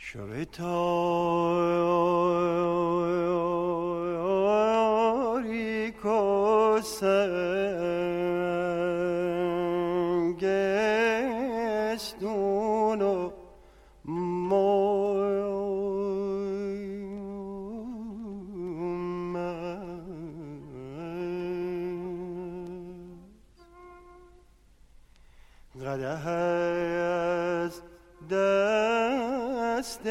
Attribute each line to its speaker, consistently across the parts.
Speaker 1: تاریکو سنگستون و قدح از دست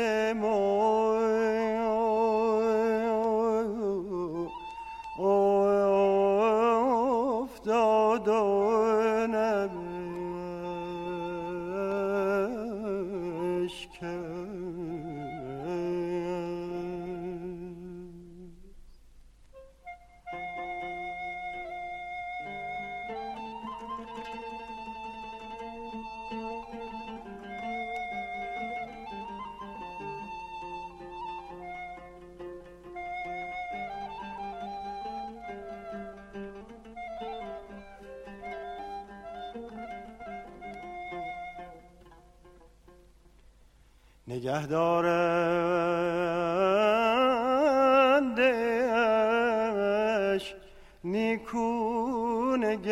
Speaker 1: افتاد و نبشکن. نگهدارندش نیکو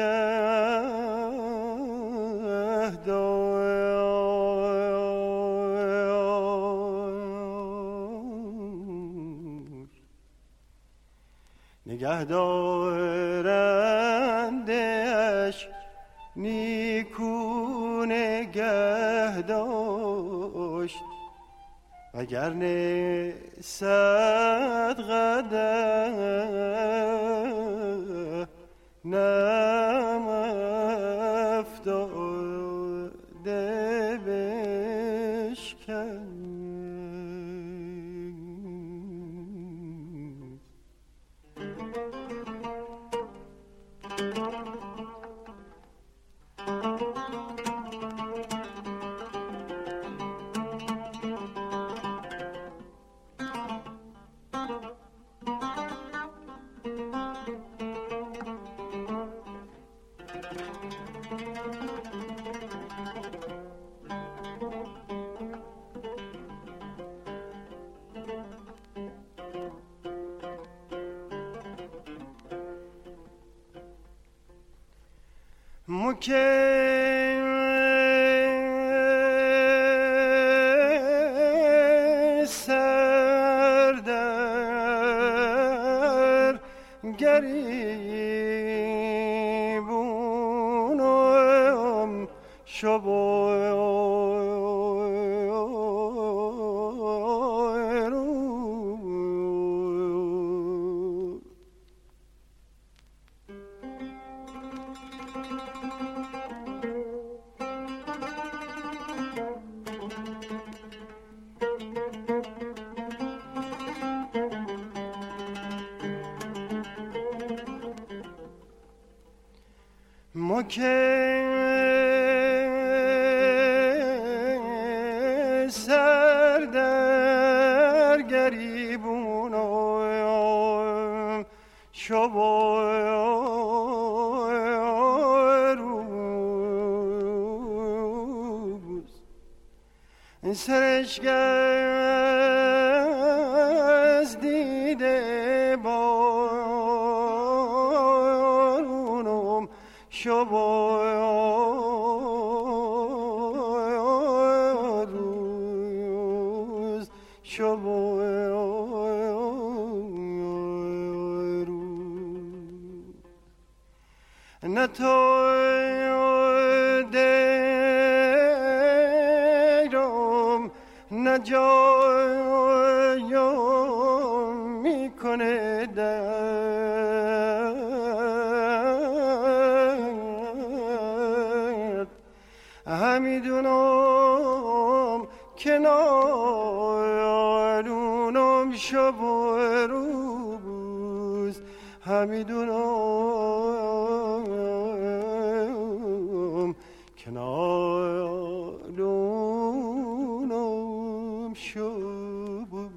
Speaker 1: نگهدارندش نیکو نگهداشت، وگرنه 100 قدح نم افتاده بشکن. سردر گریبونم ما که سر در گریبونم روز سرش گز دیده بارونم روز نه تو دیرم نه جایم میکنه درد، همیدونم که نالونم شب و روز، همیدونم که نالونم شب و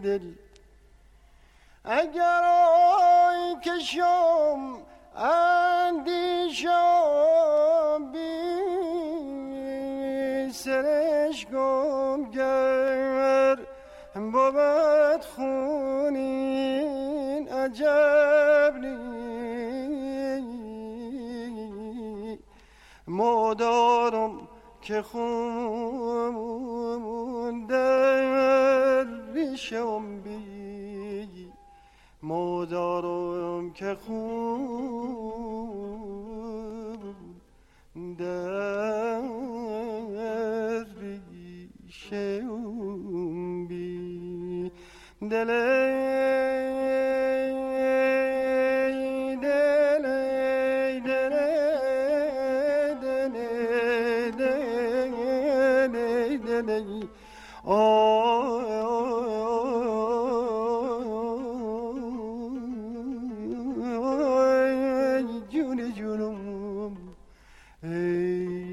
Speaker 1: دل اگر آی کشم اندیشم بی سرش گم گر بود خونین عجب نی مادارم که خون در ریشم بی مادارم که خون در ریشم بی جون جونم ای